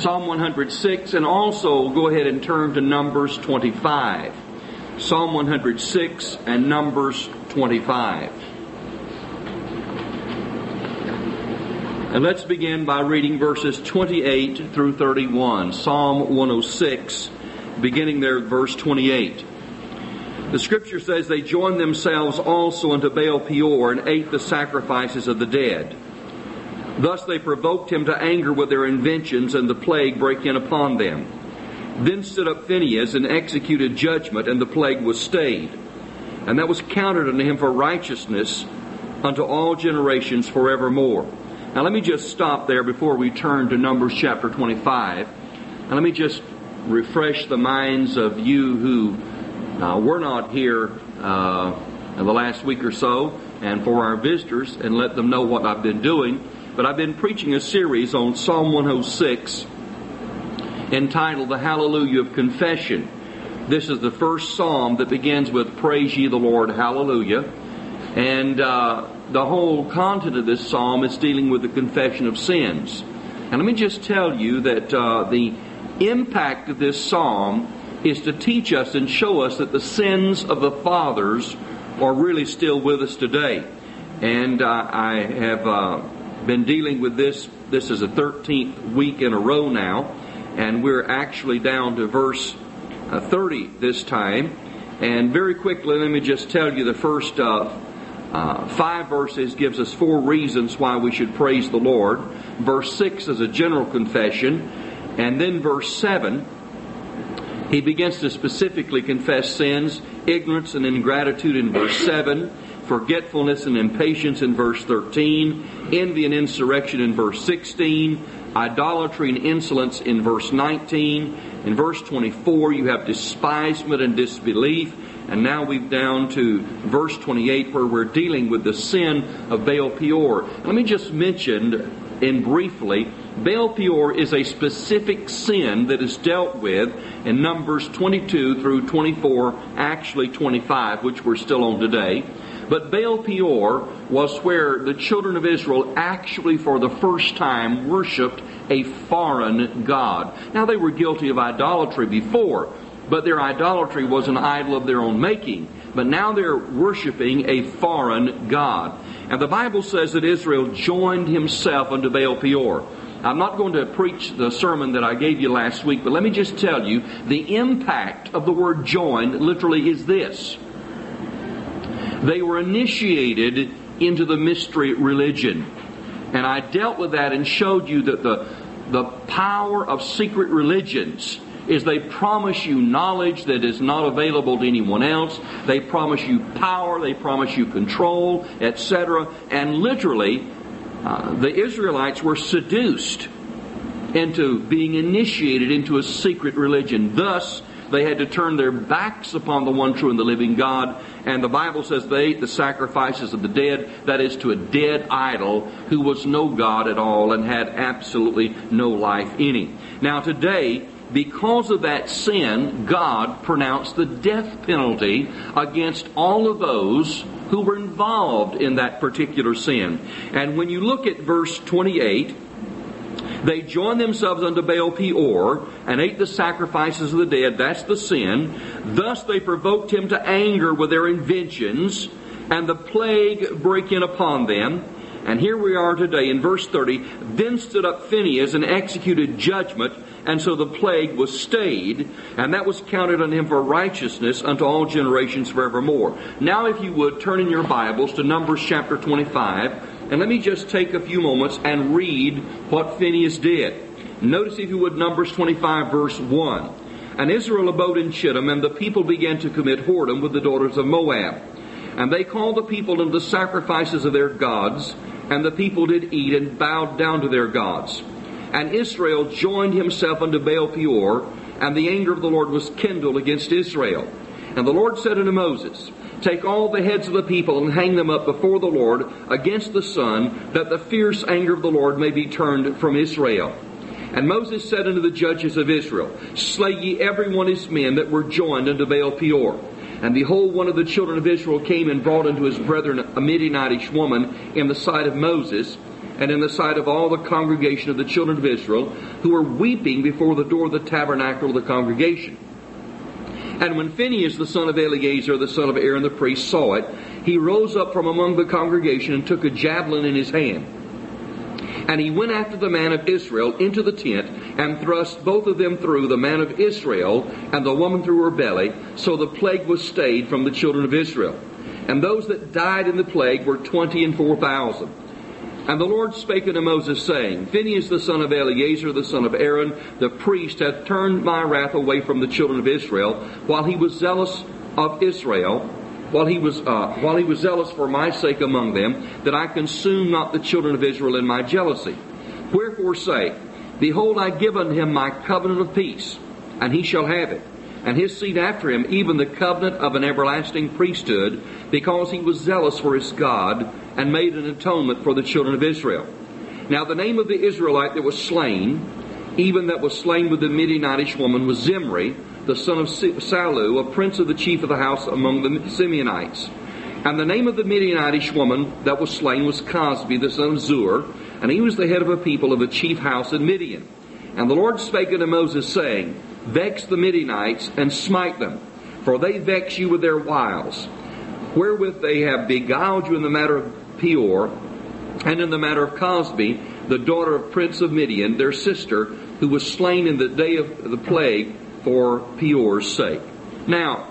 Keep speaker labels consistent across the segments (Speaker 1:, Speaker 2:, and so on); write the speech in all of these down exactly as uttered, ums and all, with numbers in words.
Speaker 1: Psalm one hundred six, and also go ahead and turn to Numbers twenty-five. Psalm one hundred six and Numbers twenty-five. And let's begin by reading verses twenty-eight through thirty-one. Psalm one oh six, beginning there at verse twenty-eight. The Scripture says, "They joined themselves also unto Baal Peor, and ate the sacrifices of the dead. Thus they provoked him to anger with their inventions, and the plague brake in upon them. Then stood up Phinehas, and executed judgment, and the plague was stayed. And that was counted unto him for righteousness unto all generations forevermore." Now let me just stop there before we turn to Numbers chapter twenty-five. And let me just refresh the minds of you who uh, were not here uh, in the last week or so, and for our visitors, and let them know what I've been doing. But I've been preaching a series on Psalm one oh six entitled The Hallelujah of Confession. This is the first psalm that begins with "Praise ye the Lord, hallelujah." And uh, the whole content of this psalm is dealing with the confession of sins. And let me just tell you that uh, the impact of this psalm is to teach us and show us that the sins of the fathers are really still with us today. And uh, I have uh, been dealing with this. This is the thirteenth week in a row now, and we're actually down to verse uh, thirty this time. And very quickly, let me just tell you the first uh, uh, five verses gives us four reasons why we should praise the Lord. Verse six is a general confession, and then verse seven, he begins to specifically confess sins, ignorance and ingratitude in verse seven, forgetfulness and impatience in verse thirteen, envy and insurrection in verse sixteen, idolatry and insolence in verse nineteen. In verse twenty-four you have despisement and disbelief. And now we've down to verse twenty-eight, where we're dealing with the sin of Baal Peor. Let me just mention in briefly, Baal Peor is a specific sin that is dealt with in Numbers twenty-two through twenty-four, actually twenty-five, which we're still on today. But Baal Peor was where the children of Israel actually for the first time worshipped a foreign god. Now they were guilty of idolatry before, but their idolatry was an idol of their own making. But now they're worshiping a foreign god. And the Bible says that Israel joined himself unto Baal Peor. I'm not going to preach the sermon that I gave you last week, but let me just tell you, the impact of the word joined literally is this. They were initiated into the mystery religion. And I dealt with that and showed you that the, the power of secret religions is they promise you knowledge that is not available to anyone else. They promise you power, they promise you control, et cetera. And literally, uh, the Israelites were seduced into being initiated into a secret religion. Thus, they had to turn their backs upon the one true and the living God. And the Bible says they ate the sacrifices of the dead, that is, to a dead idol who was no God at all and had absolutely no life in him. Now today, because of that sin, God pronounced the death penalty against all of those who were involved in that particular sin. And when you look at verse twenty-eight, they joined themselves unto Baal Peor, and ate the sacrifices of the dead. That's the sin. Thus they provoked him to anger with their inventions, and the plague brake in upon them. And here we are today in verse thirty. Then stood up Phinehas, and executed judgment, and so the plague was stayed, and that was counted on him for righteousness unto all generations forevermore. Now if you would, turn in your Bibles to Numbers chapter twenty-five, and let me just take a few moments and read what Phinehas did. Notice, if you would, Numbers twenty-five verse one. And Israel abode in Shittim, and the people began to commit whoredom with the daughters of Moab. And they called the people unto the sacrifices of their gods, and the people did eat and bowed down to their gods. And Israel joined himself unto Baal Peor, and the anger of the Lord was kindled against Israel. And the Lord said unto Moses, Take all the heads of the people and hang them up before the Lord against the sun, that the fierce anger of the Lord may be turned from Israel. And Moses said unto the judges of Israel, Slay ye every one his men that were joined unto Baal Peor. And behold, one of the children of Israel came and brought unto his brethren a Midianitish woman in the sight of Moses. and in the sight of all the congregation of the children of Israel, who were weeping before the door of the tabernacle of the congregation. And when Phinehas the son of Eleazar, the son of Aaron the priest, saw it, he rose up from among the congregation and took a javelin in his hand. And he went after the man of Israel into the tent, and thrust both of them through, the man of Israel and the woman through her belly. So the plague was stayed from the children of Israel. And those that died in the plague were twenty and four thousand. And the Lord spake unto Moses, saying, Phinehas the son of Eleazar, the son of Aaron, the priest, hath turned my wrath away from the children of Israel, while he was zealous of Israel, while he was uh, while he was zealous for my sake among them, that I consume not the children of Israel in my jealousy. Wherefore say, Behold, I give unto him my covenant of peace, and he shall have it, and his seed after him, even the covenant of an everlasting priesthood, because he was zealous for his God, and made an atonement for the children of Israel. Now the name of the Israelite that was slain, even that was slain with the Midianitish woman, was Zimri, the son of Salu, a prince of the chief of the house among the Simeonites. And the name of the Midianitish woman that was slain was Cosbi, the son of Zur, and he was the head of a people of the chief house in Midian. And the Lord spake unto Moses, saying, Vex the Midianites, and smite them, for they vex you with their wiles, wherewith they have beguiled you in the matter of Peor, and in the matter of Cosbi, the daughter of Prince of Midian, their sister, who was slain in the day of the plague for Peor's sake. Now,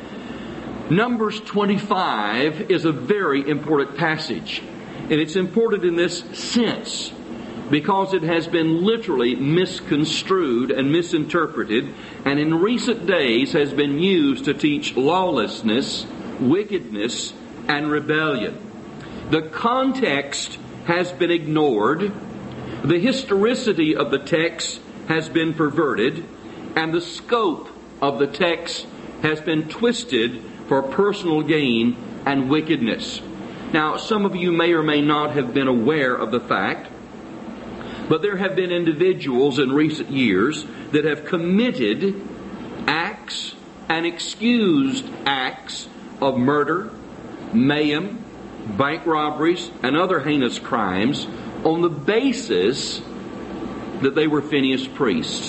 Speaker 1: Numbers twenty-five is a very important passage. And it's important in this sense because it has been literally misconstrued and misinterpreted, and in recent days has been used to teach lawlessness, wickedness, and rebellion. The context has been ignored, the historicity of the text has been perverted, and the scope of the text has been twisted for personal gain and wickedness. Now, some of you may or may not have been aware of the fact, but there have been individuals in recent years that have committed acts and excused acts of murder, mayhem, bank robberies, and other heinous crimes on the basis that they were Phinehas priests.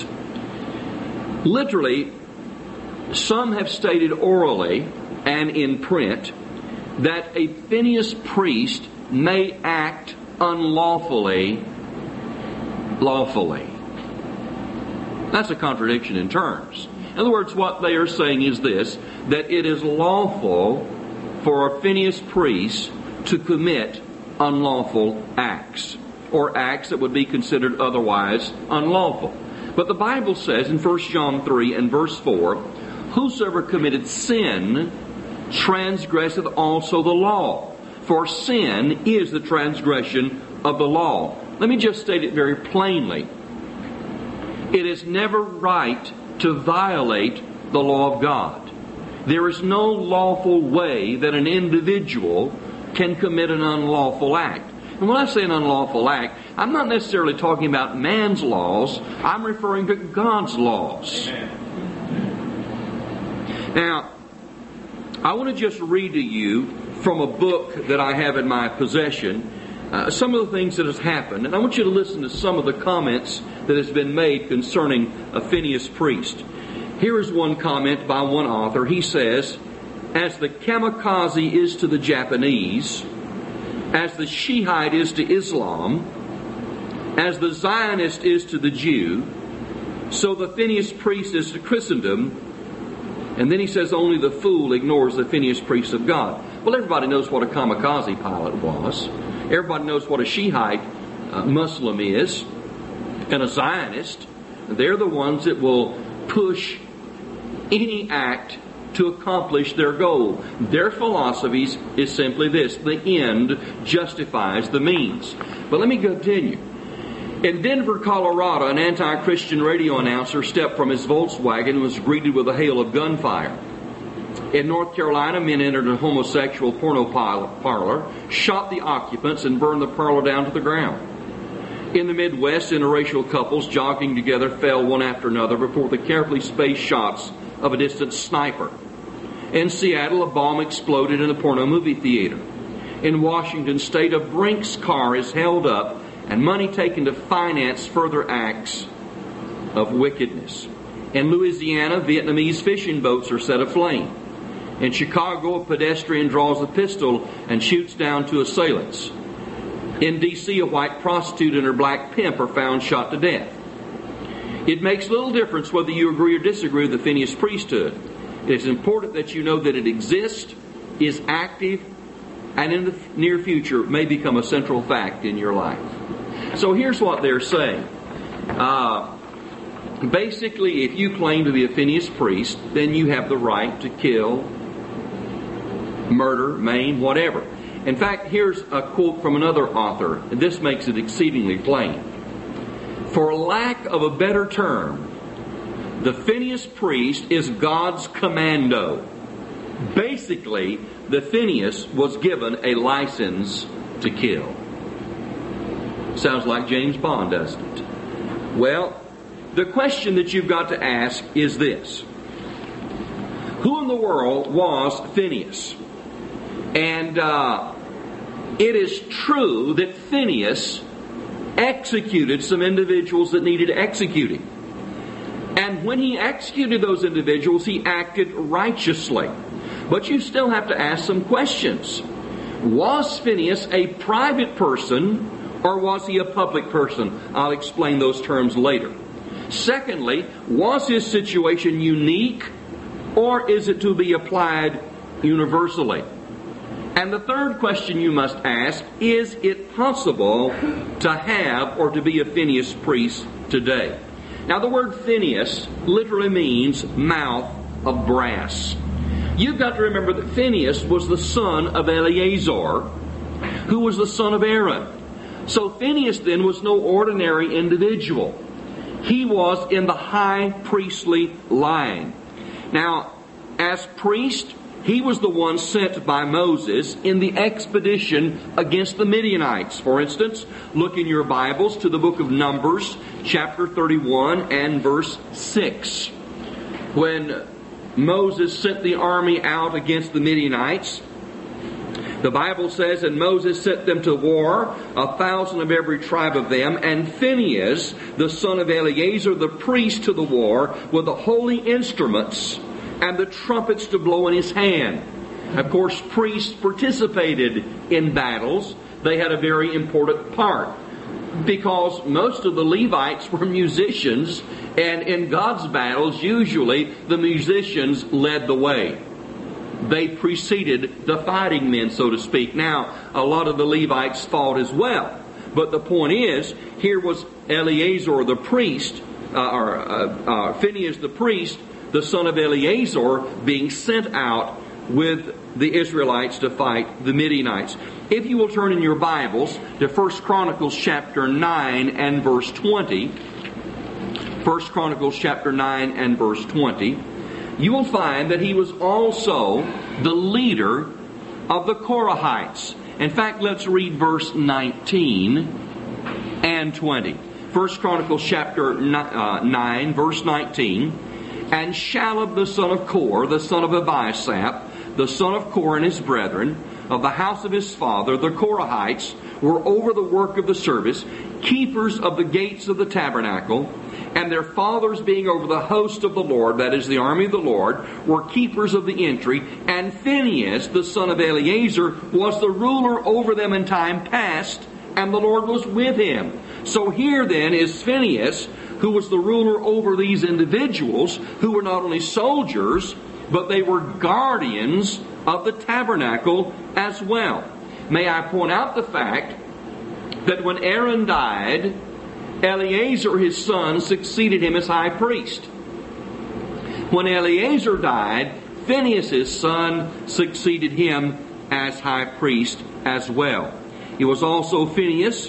Speaker 1: Literally, some have stated orally and in print that a Phinehas priest may act unlawfully, lawfully. That's a contradiction in terms. In other words, what they are saying is this, that it is lawful for a Phinehas priest to commit unlawful acts, or acts that would be considered otherwise unlawful. But the Bible says in First John three and verse four, Whosoever committed sin transgresseth also the law, for sin is the transgression of the law. Let me just state it very plainly. It is never right to violate the law of God. There is no lawful way that an individual can commit an unlawful act. And when I say an unlawful act, I'm not necessarily talking about man's laws. I'm referring to God's laws. Amen. Now, I want to just read to you from a book that I have in my possession uh, some of the things that has happened. And I want you to listen to some of the comments that has been made concerning a Phinehas priest. Here is one comment by one author. He says, as the kamikaze is to the Japanese, as the Shiite is to Islam, as the Zionist is to the Jew, so the Phinehas priest is to Christendom. And then he says only the fool ignores the Phinehas priest of God. Well, everybody knows what a kamikaze pilot was. Everybody knows what a Shiite uh, Muslim is, and a Zionist. They're the ones that will push any act to accomplish their goal. Their philosophies is simply this: the end justifies the means. But let me continue. In Denver, Colorado, an anti-Christian radio announcer stepped from his Volkswagen and was greeted with a hail of gunfire. In North Carolina, men entered a homosexual porno parlor, shot the occupants, and burned the parlor down to the ground. In the Midwest, interracial couples jogging together fell one after another before the carefully spaced shots of a distant sniper. In Seattle, a bomb exploded in a porno movie theater. In Washington State, a Brinks car is held up and money taken to finance further acts of wickedness. In Louisiana, Vietnamese fishing boats are set aflame. In Chicago, a pedestrian draws a pistol and shoots down two assailants. In D C, a white prostitute and her black pimp are found shot to death. It makes little difference whether you agree or disagree with the Phineas priesthood. It is important that you know that it exists, is active, and in the near future may become a central fact in your life. So here's what they're saying. Uh, basically, if you claim to be a Phineas priest, then you have the right to kill, murder, maim, whatever. In fact, here's a quote from another author, and this makes it exceedingly plain. For lack of a better term, the Phineas priest is God's commando. Basically, the Phineas was given a license to kill. Sounds like James Bond, doesn't it? Well, the question that you've got to ask is this. Who in the world was Phineas? And uh, it is true that Phineas executed some individuals that needed executing. And when he executed those individuals, he acted righteously. But you still have to ask some questions. Was Phineas a private person or was he a public person? I'll explain those terms later. Secondly, was his situation unique or is it to be applied universally? And the third question you must ask, is it possible to have or to be a Phineas priest today? Now the word Phineas literally means mouth of brass. You've got to remember that Phineas was the son of Eleazar, who was the son of Aaron. So Phineas then was no ordinary individual. He was in the high priestly line. Now, as priest, he was the one sent by Moses in the expedition against the Midianites. For instance, look in your Bibles to the book of Numbers, chapter thirty-one and verse six. When Moses sent the army out against the Midianites, the Bible says, and Moses sent them to war, a thousand of every tribe of them, and Phinehas, the son of Eleazar, the priest, to the war, with the holy instruments and the trumpets to blow in his hand. Of course, priests participated in battles. They had a very important part, because most of the Levites were musicians, and in God's battles, usually the musicians led the way. They preceded the fighting men, so to speak. Now, a lot of the Levites fought as well. But the point is, here was Eleazar the priest, uh, or uh, uh, Phinehas the priest, the son of Eleazar, being sent out with the Israelites to fight the Midianites. If you will turn in your Bibles to First Chronicles chapter nine and verse twenty, First Chronicles chapter nine and verse twenty, you will find that he was also the leader of the Korahites. In fact, let's read verse nineteen and twenty. First Chronicles chapter nine, verse nineteen. And Shalab the son of Kor, the son of Abiasaph, the son of Kor and his brethren, of the house of his father, the Korahites, were over the work of the service, keepers of the gates of the tabernacle, and their fathers being over the host of the Lord, that is the army of the Lord, were keepers of the entry, and Phinehas, the son of Eleazar, was the ruler over them in time past, and the Lord was with him. So here then is Phinehas, who was the ruler over these individuals, who were not only soldiers, but they were guardians of the tabernacle as well. May I point out the fact that when Aaron died, Eleazar, his son, succeeded him as high priest. When Eleazar died, Phinehas, his son, succeeded him as high priest as well. It was also Phinehas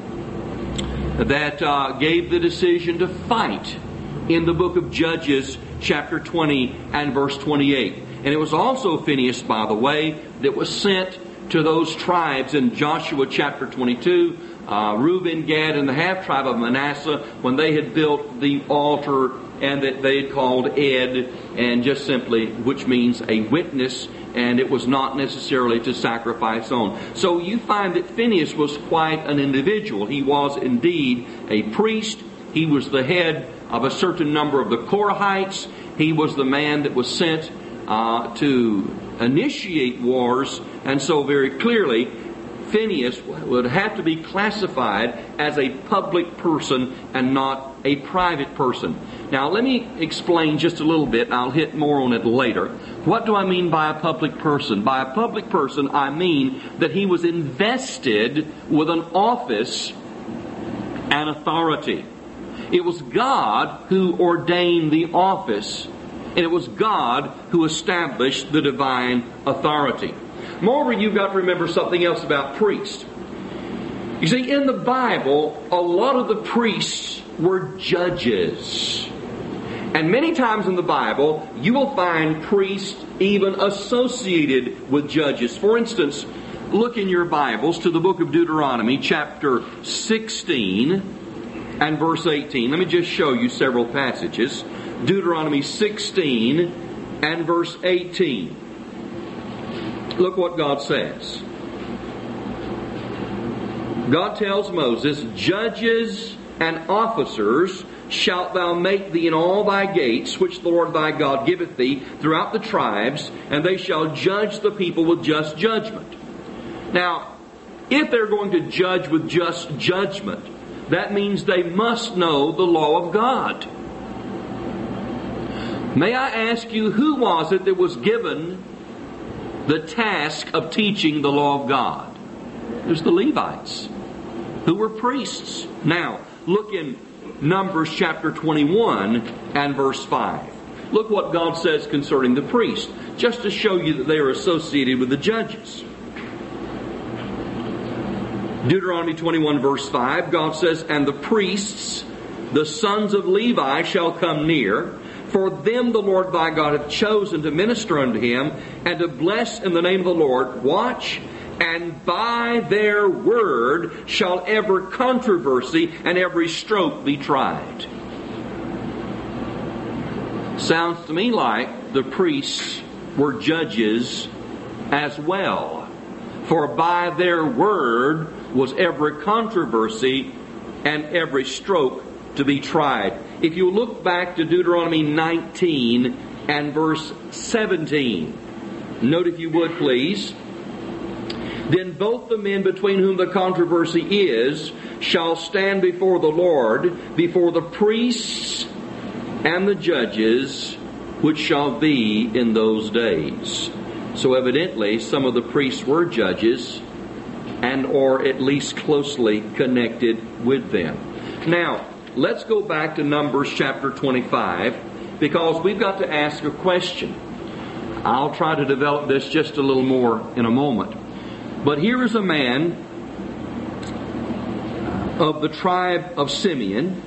Speaker 1: that uh, gave the decision to fight in the book of Judges, chapter twenty and verse twenty-eight. And it was also Phinehas, by the way, that was sent to those tribes in Joshua chapter twenty-two, uh, Reuben, Gad, and the half-tribe of Manasseh, when they had built the altar and that they had called Ed, and just simply, which means a witness and it was not necessarily to sacrifice on. So you find that Phinehas was quite an individual. He was indeed a priest. He was the head of a certain number of the Korahites. He was the man that was sent uh, to initiate wars, and so very clearly Phinehas would have to be classified as a public person and not a private person. Now let me explain just a little bit. I'll hit more on it later. What do I mean by a public person? By a public person, I mean that he was invested with an office and authority. It was God who ordained the office, and it was God who established the divine authority. Moreover, you've got to remember something else about priests. You see, in the Bible, a lot of the priests were judges. And many times in the Bible, you will find priests even associated with judges. For instance, look in your Bibles to the book of Deuteronomy, chapter sixteen and verse eighteen. Let me just show you several passages. Deuteronomy sixteen and verse eighteen. Look what God says. God tells Moses, "Judges and officers shalt thou make thee in all thy gates, which the Lord thy God giveth thee throughout the tribes, and they shall judge the people with just judgment." Now, if they're going to judge with just judgment, that means they must know the law of God. May I ask you, who was it that was given the task of teaching the law of God? It was the Levites, who were priests. Now, look in Numbers chapter twenty-one and verse five. Look what God says concerning the priests, just to show you that they are associated with the judges. Deuteronomy twenty-one verse five, God says, "And the priests, the sons of Levi, shall come near, for them the Lord thy God hath chosen to minister unto him, and to bless in the name of the Lord. Watch, and by their word shall every controversy and every stroke be tried." Sounds to me like the priests were judges as well. For by their word was every controversy and every stroke to be tried. If you look back to Deuteronomy nineteen and verse seventeen, note if you would please. "Then both the men between whom the controversy is shall stand before the Lord, before the priests and the judges, which shall be in those days." So evidently some of the priests were judges, and or at least closely connected with them. Now, let's go back to Numbers chapter twenty-five, because we've got to ask a question. I'll try to develop this just a little more in a moment. But here is a man of the tribe of Simeon.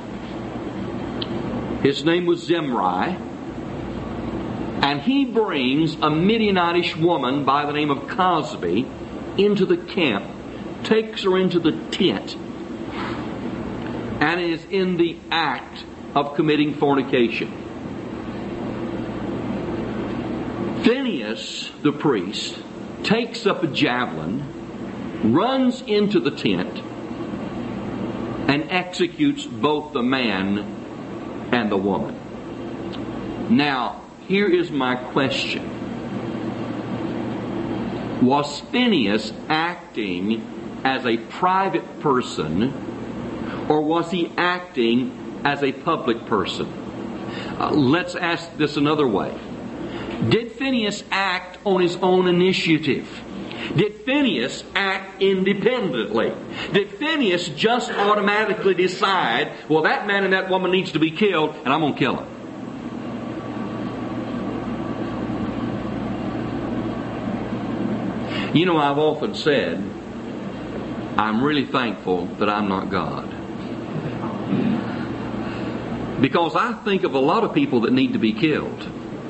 Speaker 1: His name was Zimri. And he brings a Midianitish woman by the name of Cosbi into the camp, takes her into the tent, and is in the act of committing fornication. Phinehas, the priest, takes up a javelin, runs into the tent, and executes both the man and the woman. Now, here is my question. Was Phinehas acting as a private person, or was he acting as a public person? Uh, let's ask this another way. Did Phinehas act on his own initiative? Did Phinehas act independently? Did Phinehas just automatically decide, well, that man and that woman needs to be killed, and I'm going to kill them? You know, I've often said, I'm really thankful that I'm not God. Because I think of a lot of people that need to be killed.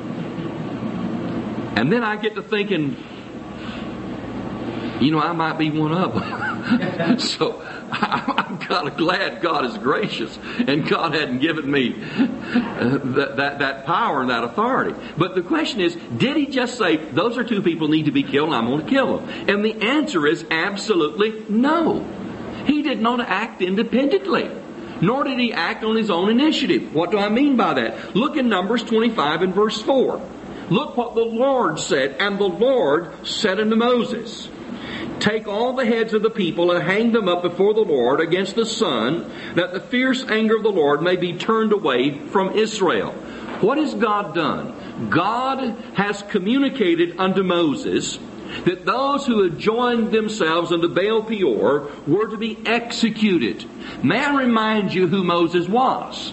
Speaker 1: And then I get to thinking, you know, I might be one of them. So I, I'm kind of glad God is gracious and God hadn't given me uh, that, that, that power and that authority. But the question is, did he just say, those are two people need to be killed and I'm going to kill them? And the answer is absolutely no. He did not act independently, nor did he act on his own initiative. What do I mean by that? Look in Numbers twenty-five and verse four. Look what the Lord said. And the Lord said unto Moses, take all the heads of the people and hang them up before the Lord against the sun, that the fierce anger of the Lord may be turned away from Israel. What has God done? God has communicated unto Moses that those who had joined themselves unto Baal Peor were to be executed. May I remind you who Moses was?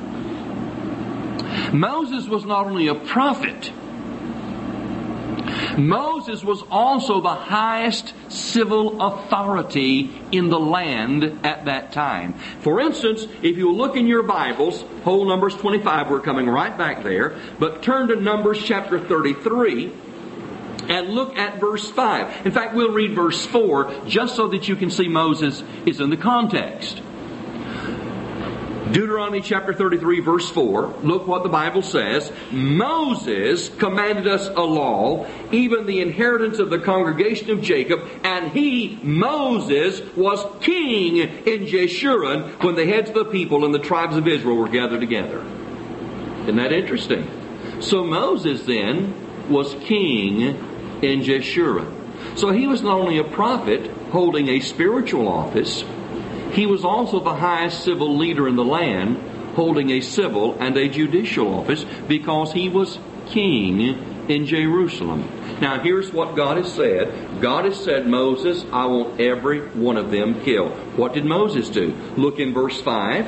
Speaker 1: Moses was not only a prophet, Moses was also the highest civil authority in the land at that time. For instance, if you look in your Bibles, whole Numbers twenty-five, we're coming right back there, but turn to Numbers chapter thirty-three and look at verse five. In fact, we'll read verse four just so that you can see Moses is in the context. Deuteronomy chapter thirty-three verse four, look what the Bible says. Moses commanded us a law, even the inheritance of the congregation of Jacob, and he, Moses, was king in Jeshurun when the heads of the people and the tribes of Israel were gathered together. Isn't that interesting? So Moses then was king in Jeshurun. So he was not only a prophet holding a spiritual office, he was also the highest civil leader in the land, holding a civil and a judicial office, because he was king in Jerusalem. Now here's what God has said. God has said, Moses, I want every one of them killed. What did Moses do? Look in verse five.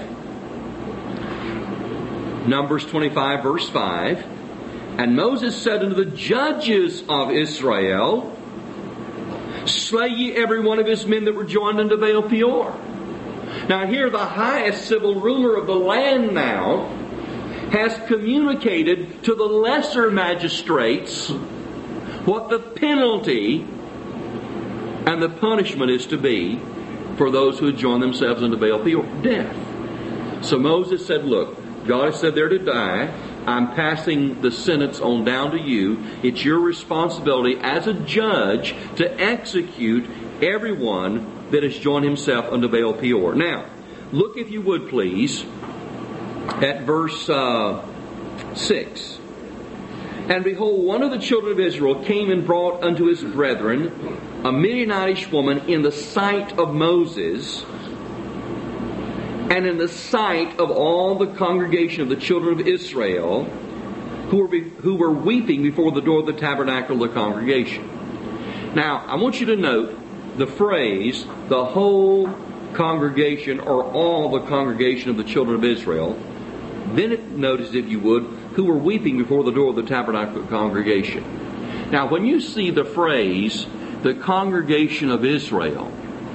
Speaker 1: Numbers twenty-five verse five. And Moses said unto the judges of Israel, slay ye every one of his men that were joined unto Baal Peor. Now here the highest civil ruler of the land now has communicated to the lesser magistrates what the penalty and the punishment is to be for those who had joined themselves unto Baal Peor. Death. So Moses said, look, God has said they're to die. I'm passing the sentence on down to you. It's your responsibility as a judge to execute everyone that has joined himself unto Baal Peor. Now, look if you would please at verse uh, six. And behold, one of the children of Israel came and brought unto his brethren a Midianitish woman in the sight of Moses, and in the sight of all the congregation of the children of Israel, who were, be, who were weeping before the door of the tabernacle of the congregation. Now, I want you to note the phrase, the whole congregation, or all the congregation of the children of Israel. Then it notice, if you would, who were weeping before the door of the tabernacle congregation. Now, when you see the phrase, the congregation of Israel,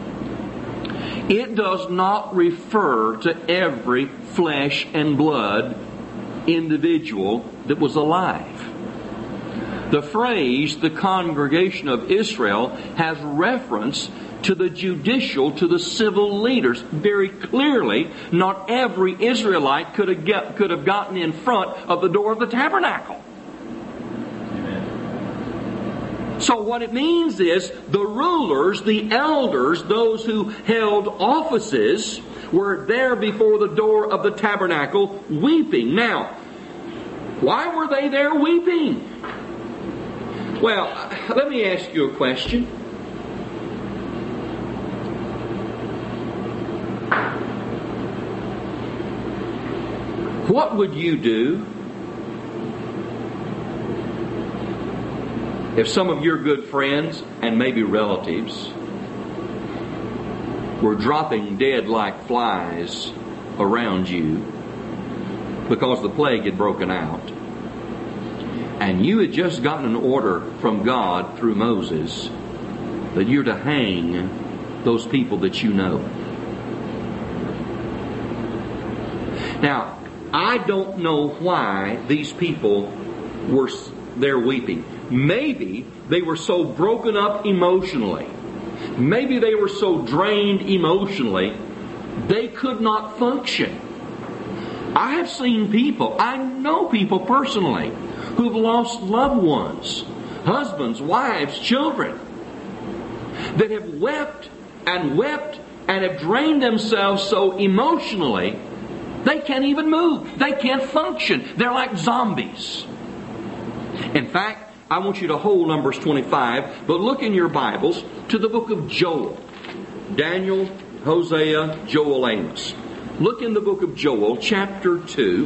Speaker 1: it does not refer to every flesh and blood individual that was alive. The phrase, the congregation of Israel, has reference to the judicial, to the civil leaders. Very clearly, not every Israelite could have, get, could have gotten in front of the door of the tabernacle. Amen. So what it means is, the rulers, the elders, those who held offices, were there before the door of the tabernacle weeping. Now, why were they there weeping? Well, let me ask you a question. What would you do if some of your good friends and maybe relatives were dropping dead like flies around you because the plague had broken out, and you had just gotten an order from God through Moses that you're to hang those people that you know? Now, I don't know why these people were there weeping. Maybe they were so broken up emotionally. Maybe they were so drained emotionally They could not function. I have seen people, I know people personally, who've lost loved ones, husbands, wives, children, that have wept and wept and have drained themselves so emotionally, they can't even move. They can't function. They're like zombies. In fact, I want you to hold Numbers twenty-five, but look in your Bibles to the book of Joel. Daniel, Hosea, Joel, Amos. Look in the book of Joel, chapter two.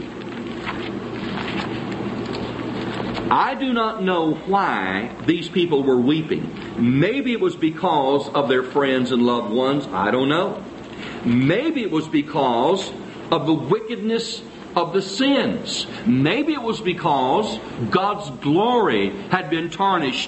Speaker 1: I do not know why these people were weeping. Maybe it was because of their friends and loved ones. I don't know. Maybe it was because of the wickedness of the sins. Maybe it was because God's glory had been tarnished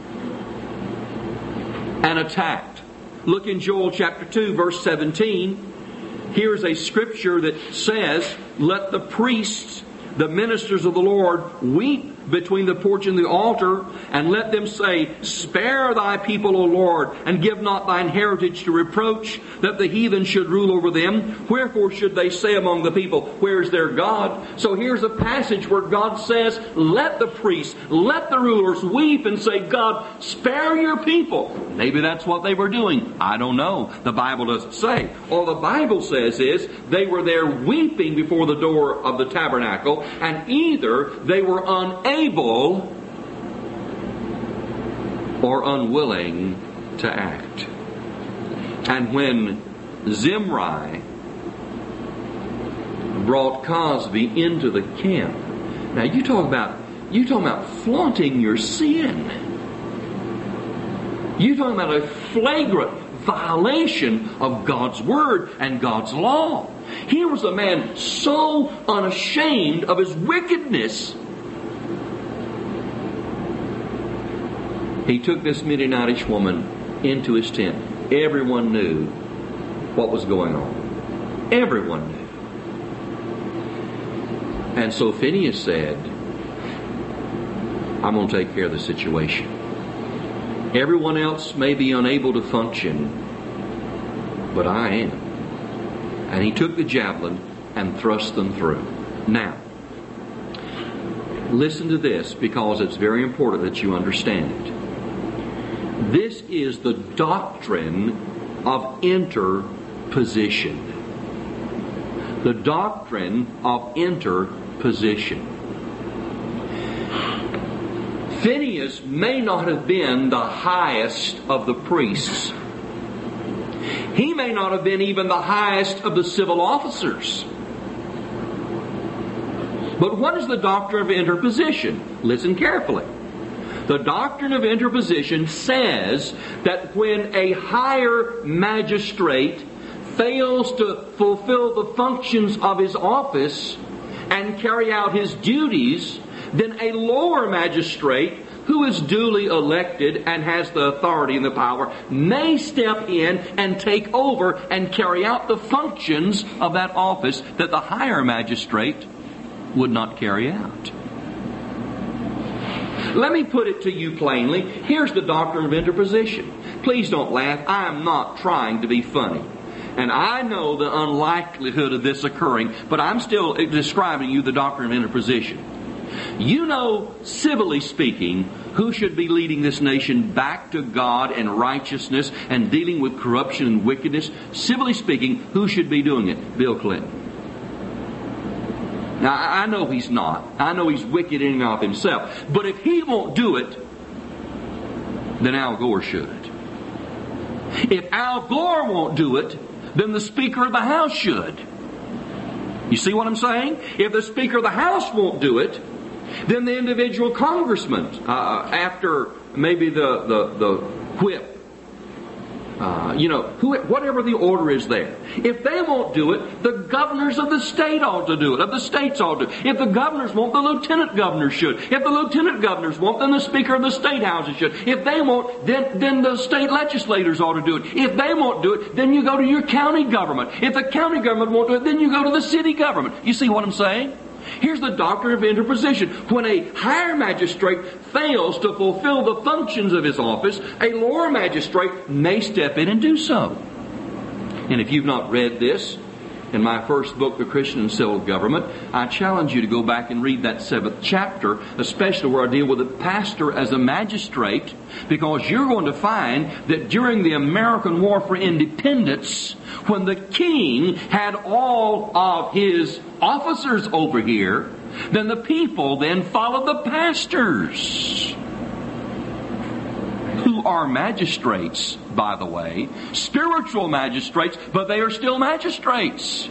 Speaker 1: and attacked. Look in Joel chapter two, verse seventeen. Here's a scripture that says, "Let the priests, the ministers of the Lord, weep between the porch and the altar, and let them say, Spare thy people, O Lord, and give not thine heritage to reproach, that the heathen should rule over them. Wherefore should they say among the people, Where is their God?" So here's a passage where God says, let the priests, let the rulers weep and say, God, spare your people. Maybe that's what they were doing. I don't know. The Bible doesn't say. All the Bible says is, they were there weeping before the door of the tabernacle, and either they were unable able or unwilling to act. And when Zimri brought Cosby into the camp, now you talk about you talk about flaunting your sin. You talking about a flagrant violation of God's word and God's law. Here was a man so unashamed of his wickedness. He took this Midianitish woman into his tent. Everyone knew what was going on. Everyone knew. And so Phinehas said, I'm going to take care of the situation. Everyone else may be unable to function, but I am. And he took the javelin and thrust them through. Now, listen to this, because it's very important that you understand it. This is the doctrine of interposition. The doctrine of interposition. Phinehas may not have been the highest of the priests. He may not have been even the highest of the civil officers. But what is the doctrine of interposition? Listen carefully. The doctrine of interposition says that when a higher magistrate fails to fulfill the functions of his office and carry out his duties, then a lower magistrate who is duly elected and has the authority and the power may step in and take over and carry out the functions of that office that the higher magistrate would not carry out. Let me put it to you plainly. Here's the doctrine of interposition. Please don't laugh. I am not trying to be funny. And I know the unlikelihood of this occurring, but I'm still describing you the doctrine of interposition. You know, civilly speaking, who should be leading this nation back to God and righteousness and dealing with corruption and wickedness? Civilly speaking, who should be doing it? Bill Clinton. Now, I know he's not. I know he's wicked in and of himself. But if he won't do it, then Al Gore should. If Al Gore won't do it, then the Speaker of the House should. You see what I'm saying? If the Speaker of the House won't do it, then the individual congressman, uh, after maybe the, the, the whip, Uh, you know, who, whatever the order is there. If they won't do it, the governors of the state ought to do it, of the states ought to. If the governors won't, the lieutenant governors should. If the lieutenant governors won't, then the speaker of the state houses should. If they won't, then, then the state legislators ought to do it. If they won't do it, then you go to your county government. If the county government won't do it, then you go to the city government. You see what I'm saying? Here's the doctrine of interposition. When a higher magistrate fails to fulfill the functions of his office, a lower magistrate may step in and do so. And if you've not read this, in my first book, The Christian and Civil Government, I challenge you to go back and read that seventh chapter, especially where I deal with the pastor as a magistrate, because you're going to find that during the American War for Independence, when the king had all of his officers over here, then the people then followed the pastors, who are magistrates, by the way, spiritual magistrates, but they are still magistrates.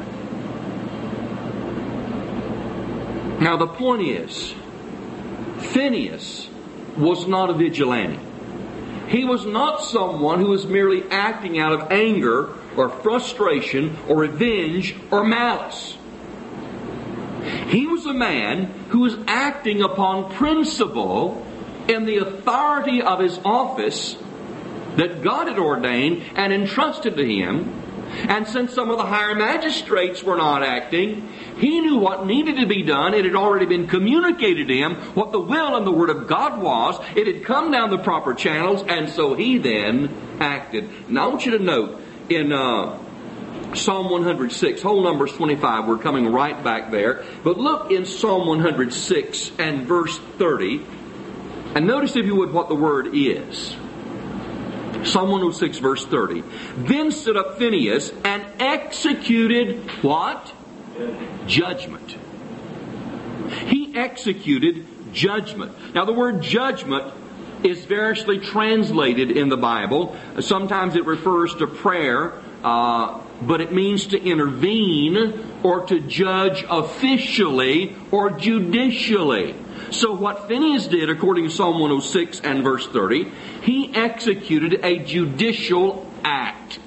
Speaker 1: Now the point is, Phinehas was not a vigilante. He was not someone who was merely acting out of anger or frustration or revenge or malice. He was a man who was acting upon principle in the authority of his office that God had ordained and entrusted to him. And since some of the higher magistrates were not acting, he knew what needed to be done. It had already been communicated to him what the will and the Word of God was. It had come down the proper channels, and so he then acted. Now I want you to note in uh, Psalm one hundred six, whole Numbers twenty-five, we're coming right back there. But look in Psalm one hundred six and verse thirty, and notice, if you would, what the word is. Psalm one oh six, verse thirty. Then stood up Phinehas and executed what? Judgment. He executed judgment. Now the word judgment is variously translated in the Bible. Sometimes it refers to prayer, uh, but it means to intervene or to judge officially or judicially. So what Phinehas did, according to Psalm one oh six and verse thirty, he executed a judicial act.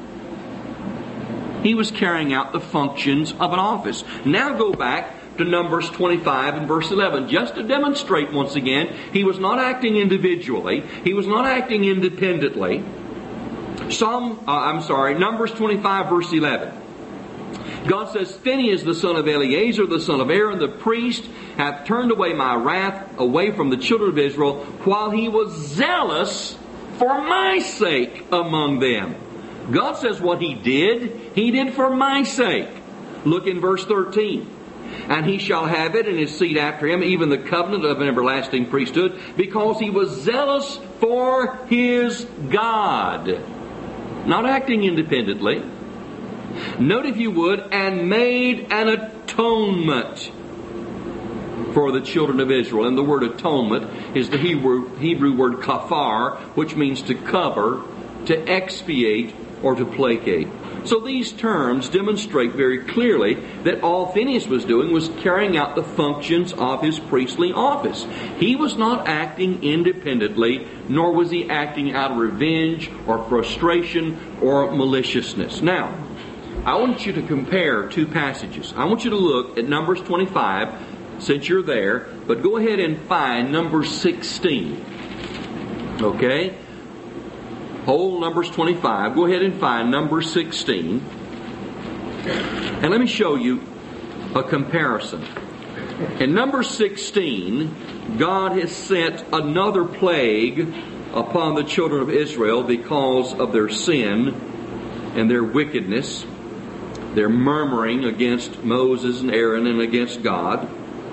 Speaker 1: He was carrying out the functions of an office. Now go back to Numbers twenty-five and verse eleven, just to demonstrate once again, he was not acting individually. He was not acting independently. Psalm, uh, I'm sorry, Numbers twenty-five, verse eleven. God says, Phinehas, the son of Eleazar, the son of Aaron, the priest, hath turned away my wrath away from the children of Israel, while he was zealous for my sake among them. God says what he did, he did for my sake. Look in verse thirteen. And he shall have it, and his seed after him, even the covenant of an everlasting priesthood, because he was zealous for his God. Not acting independently. Note, if you would, and made an atonement for the children of Israel. And the word atonement is the Hebrew, Hebrew word kafar, which means to cover, to expiate, or to placate. So these terms demonstrate very clearly that all Phinehas was doing was carrying out the functions of his priestly office. He was not acting independently, nor was he acting out of revenge or frustration or maliciousness. Now, I want you to compare two passages. I want you to look at Numbers twenty-five, since you're there, but go ahead and find Numbers sixteen. Okay? Whole Numbers twenty-five. Go ahead and find Numbers sixteen. And let me show you a comparison. In Numbers sixteen, God has sent another plague upon the children of Israel because of their sin and their wickedness. Their murmuring against Moses and Aaron and against God.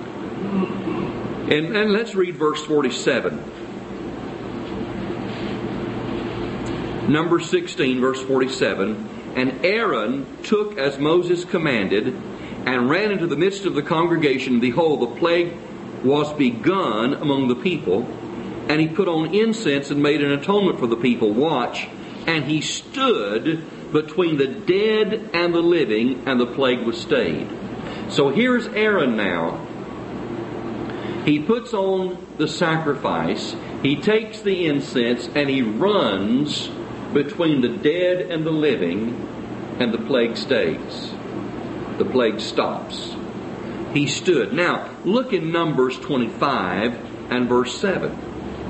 Speaker 1: And, and let's read verse forty-seven. Numbers sixteen, verse forty-seven. And Aaron took as Moses commanded, and ran into the midst of the congregation. And behold, the plague was begun among the people. And he put on incense and made an atonement for the people. Watch. And he stood between the dead and the living, and the plague was stayed. So here's Aaron now. He puts on the sacrifice, he takes the incense, and he runs between the dead and the living, and the plague stays. The plague stops. He stood. Now, look in Numbers twenty-five and verse seven.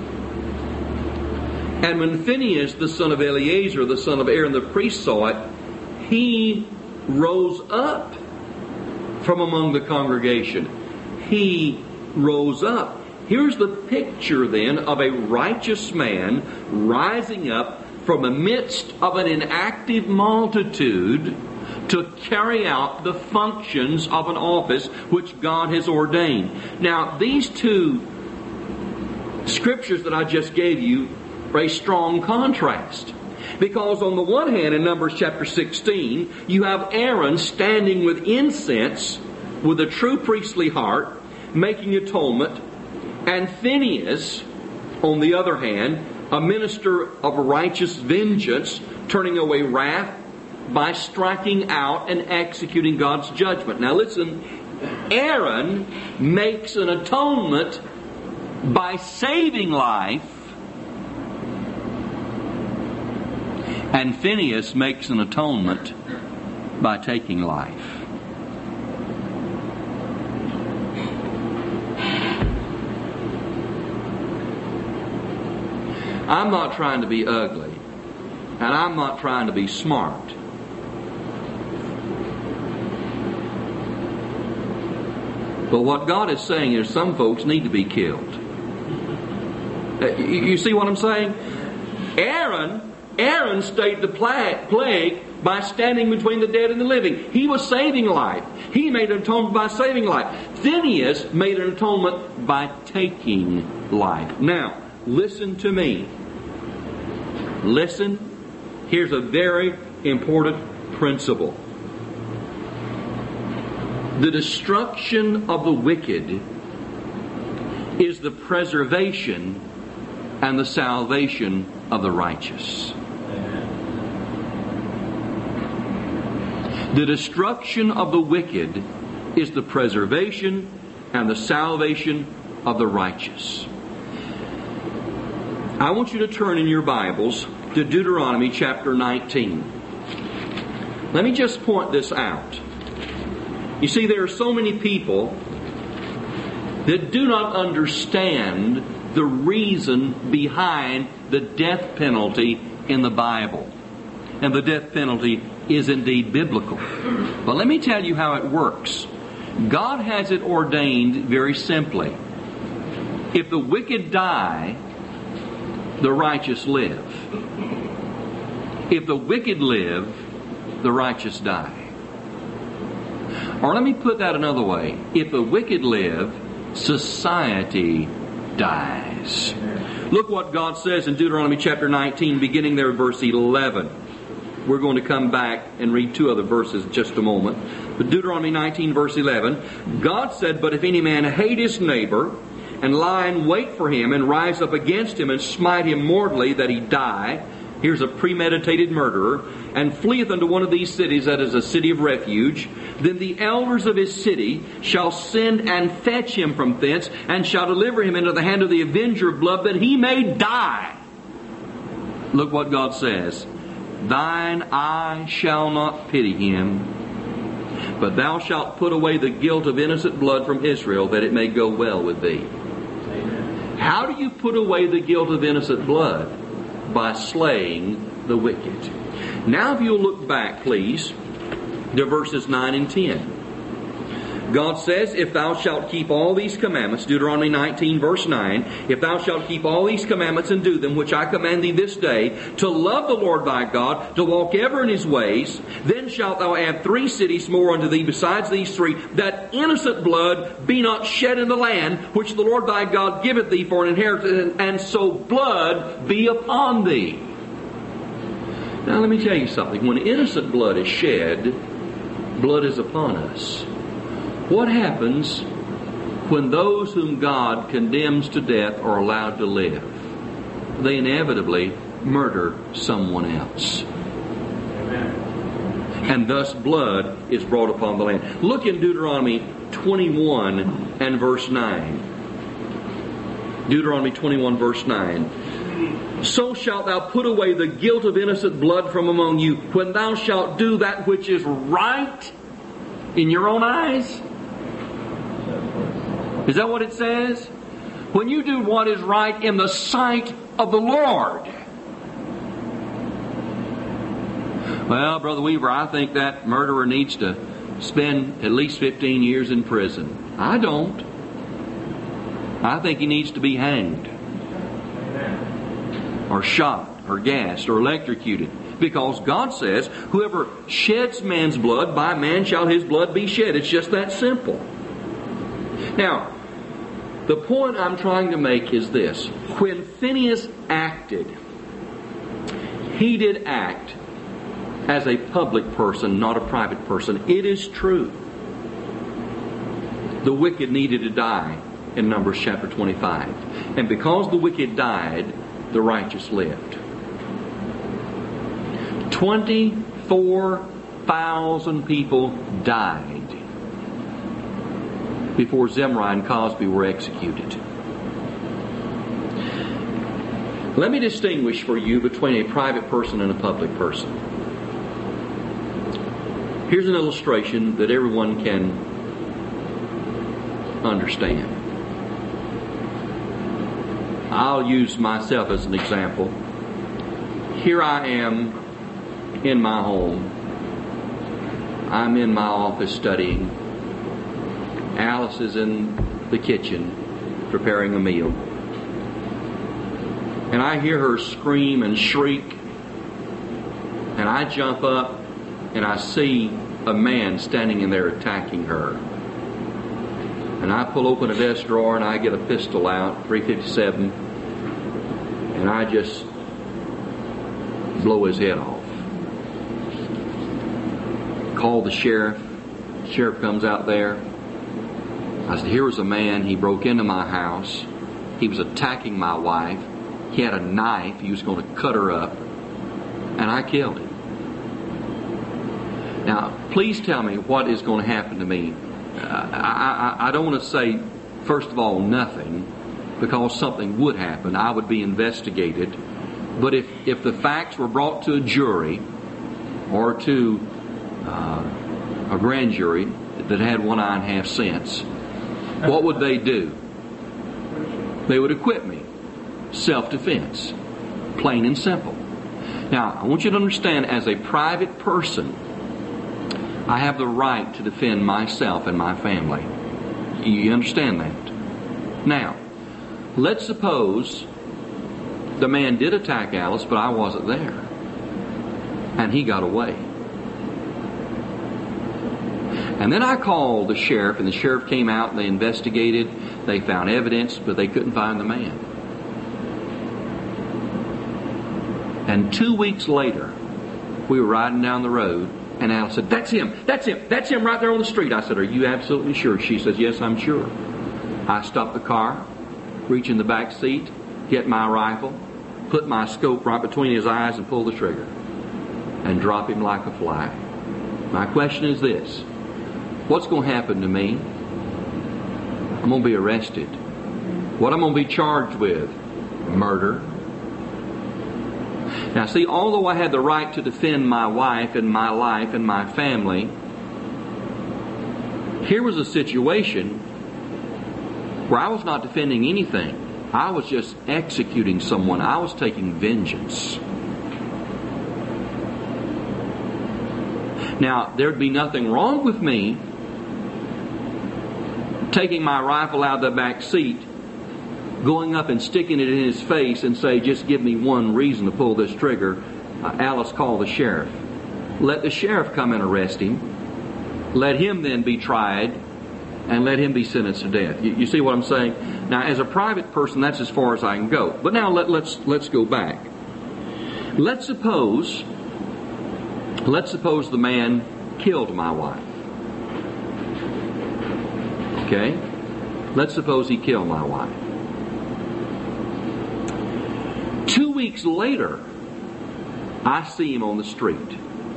Speaker 1: And when Phinehas, the son of Eleazar, the son of Aaron, the priest, saw it, he rose up from among the congregation. He rose up. Here's the picture then of a righteous man rising up from the midst of an inactive multitude to carry out the functions of an office which God has ordained. Now, these two scriptures that I just gave you are a strong contrast. Because on the one hand, in Numbers chapter sixteen, you have Aaron standing with incense with a true priestly heart, making atonement, and Phinehas, on the other hand, a minister of righteous vengeance, turning away wrath by striking out and executing God's judgment. Now listen, Aaron makes an atonement by saving life, and Phinehas makes an atonement by taking life. I'm not trying to be ugly, and I'm not trying to be smart. But what God is saying is some folks need to be killed. You see what I'm saying? Aaron, Aaron stayed the plague by standing between the dead and the living. He was saving life. He made an atonement by saving life. Phinehas made an atonement by taking life. Now, listen to me. Listen. Here's a very important principle. The destruction of the wicked is the preservation and the salvation of the righteous. The destruction of the wicked is the preservation and the salvation of the righteous. I want you to turn in your Bibles to Deuteronomy chapter nineteen. Let me just point this out. You see, there are so many people that do not understand the reason behind the death penalty in the Bible. And the death penalty is indeed biblical. But let me tell you how it works. God has it ordained very simply. If the wicked die, the righteous live. If the wicked live, the righteous die. Or let me put that another way. If the wicked live, society dies. Look what God says in Deuteronomy chapter nineteen, beginning there at verse eleven. We're going to come back and read two other verses in just a moment. But Deuteronomy nineteen, verse eleven, God said, "But if any man hate his neighbor, and lie in wait for him, and rise up against him, and smite him mortally, that he die," here's a premeditated murderer, "and fleeth unto one of these cities that is a city of refuge, then the elders of his city shall send and fetch him from thence, and shall deliver him into the hand of the avenger of blood, that he may die." Look what God says. "Thine eye shall not pity him, but thou shalt put away the guilt of innocent blood from Israel, that it may go well with thee." Amen. How do you put away the guilt of innocent blood? By slaying the wicked. Now if you'll look back, please, to verses nine and ten. God says, "If thou shalt keep all these commandments," Deuteronomy nineteen, verse nine, "if thou shalt keep all these commandments and do them, which I command thee this day, to love the Lord thy God, to walk ever in his ways, then shalt thou add three cities more unto thee besides these three, that innocent blood be not shed in the land, which the Lord thy God giveth thee for an inheritance, and so blood be upon thee." Now let me tell you something. When innocent blood is shed, blood is upon us. What happens when those whom God condemns to death are allowed to live? They inevitably murder someone else. Amen. And thus blood is brought upon the land. Look in Deuteronomy twenty-one and verse nine. Deuteronomy twenty-one, verse nine. "So shalt thou put away the guilt of innocent blood from among you, when thou shalt do that which is right in your own eyes." Is that what it says? When you do what is right in the sight of the Lord. Well, Brother Weaver, I think that murderer needs to spend at least fifteen years in prison. I don't. I think he needs to be hanged, or shot, or gassed or electrocuted. Because God says, whoever sheds man's blood, by man shall his blood be shed. It's just that simple. Now, the point I'm trying to make is this. When Phineas acted, he did act as a public person, not a private person. It is true. The wicked needed to die in Numbers chapter twenty-five. And because the wicked died, the righteous lived. twenty-four thousand people died before Zimri and Cosby were executed. Let me distinguish for you between a private person and a public person. Here's an illustration that everyone can understand. I'll use myself as an example. Here I am in my home. I'm in my office studying. Alice is in the kitchen preparing a meal. And I hear her scream and shriek. And I jump up and I see a man standing in there attacking her. And I pull open a desk drawer and I get a pistol out, three fifty-seven, and I just blow his head off. Call the sheriff. The sheriff comes out there. I said, here was a man. He broke into my house. He was attacking my wife. He had a knife. He was going to cut her up. And I killed him. Now, please tell me what is going to happen to me. Uh, I, I, I don't want to say, first of all, nothing, because something would happen. I would be investigated. But if, if the facts were brought to a jury or to uh, a grand jury that had one eye and half sense, what would they do? They would acquit me. Self-defense. Plain and simple. Now, I want you to understand, as a private person, I have the right to defend myself and my family. You understand that? Now, let's suppose the man did attack Alice, but I wasn't there. And he got away. And then I called the sheriff, and the sheriff came out and they investigated. They found evidence, but they couldn't find the man. And two weeks later, we were riding down the road, and Alice said, that's him, that's him, that's him right there on the street. I said, are you absolutely sure? She says, yes, I'm sure. I stopped the car, reach in the back seat, get my rifle, put my scope right between his eyes and pull the trigger, and drop him like a fly. My question is this. What's going to happen to me? I'm going to be arrested. What I'm going to be charged with? Murder. Now see, although I had the right to defend my wife and my life and my family, here was a situation where I was not defending anything. I was just executing someone. I was taking vengeance. Now, there'd be nothing wrong with me taking my rifle out of the back seat, going up and sticking it in his face and say, just give me one reason to pull this trigger. Uh, Alice, call the sheriff. Let the sheriff come and arrest him. Let him then be tried and let him be sentenced to death. You, you see what I'm saying? Now, as a private person, that's as far as I can go. But now let, let's let's go back. Let's suppose, let's suppose the man killed my wife. Okay? Let's suppose he killed my wife. Two weeks later, I see him on the street.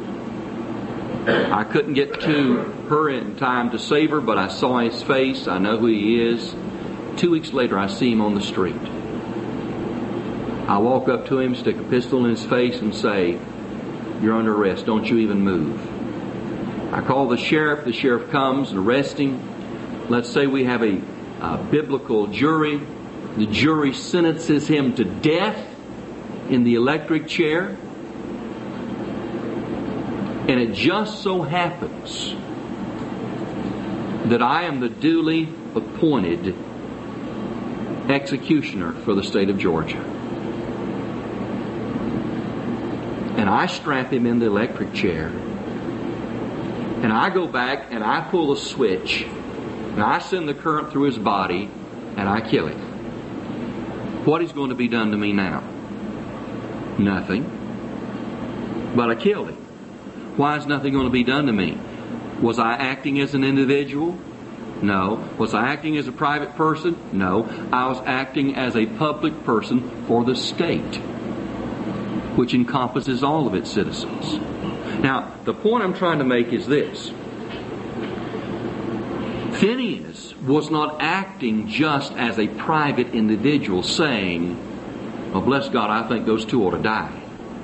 Speaker 1: I couldn't get to her in time to save her, but I saw his face. I know who he is. Two weeks later, I see him on the street. I walk up to him, stick a pistol in his face, and say, you're under arrest. Don't you even move. I call the sheriff. The sheriff comes and arrests him. Let's say we have a, a biblical jury. The jury sentences him to death in the electric chair. And it just so happens that I am the duly appointed executioner for the state of Georgia. and I strap him in the electric chair, and I go back and I pull the switch, and I send the current through his body, and I kill him, what is going to be done to me now? Nothing. But I killed him. Why is nothing going to be done to me? Was I acting as an individual? No. Was I acting as a private person? No. I was acting as a public person for the state, which encompasses all of its citizens. Now, the point I'm trying to make is this. Phineas was not acting just as a private individual saying, well, bless God, I think those two ought to die.